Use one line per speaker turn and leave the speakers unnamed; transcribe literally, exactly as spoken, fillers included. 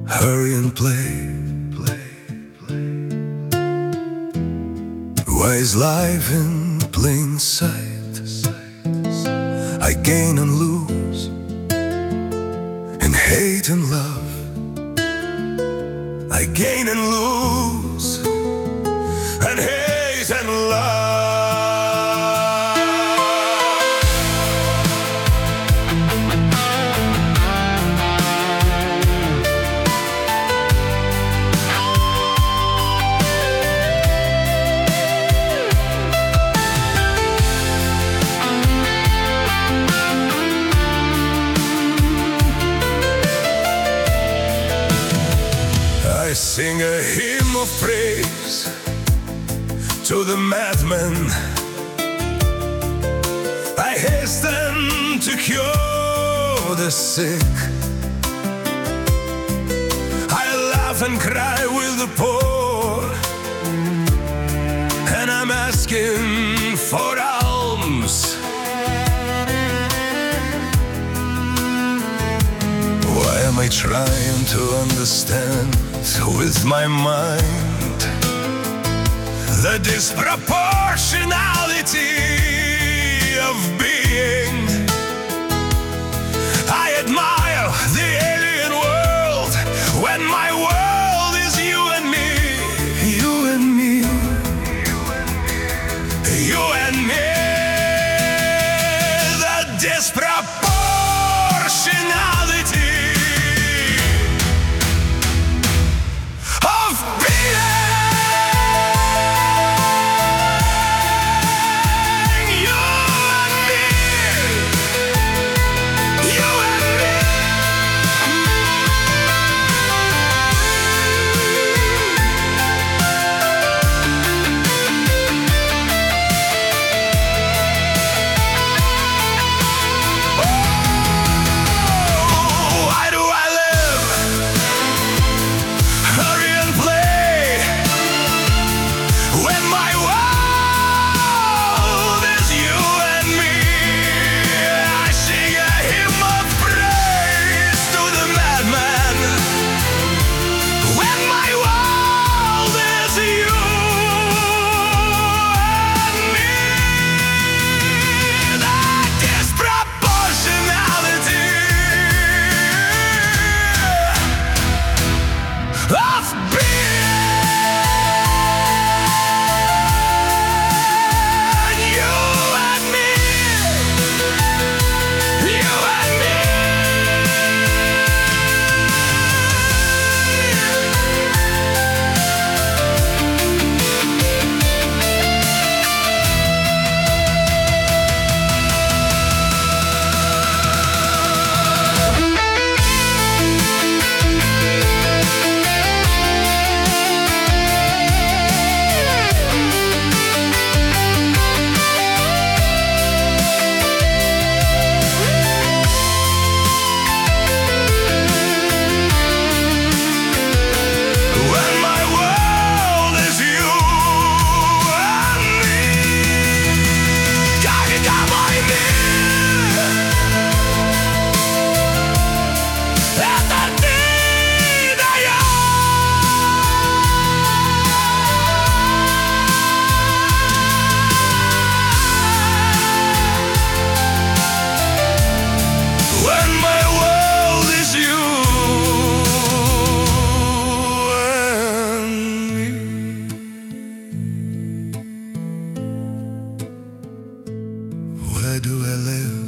hurry and play. Why is life in plain sight? I gain and lose, in hate and love. I gain and lose, and hate and love. I sing a hymn of praise to the madman. I hasten to cure the sick. I laugh and cry with the poor, and I'm asking for alms. Why am I trying to understand with my mind the disproportionality of being? I admire the alien world when my world is you and me, you and me, you and me. The disproportionality where do I live?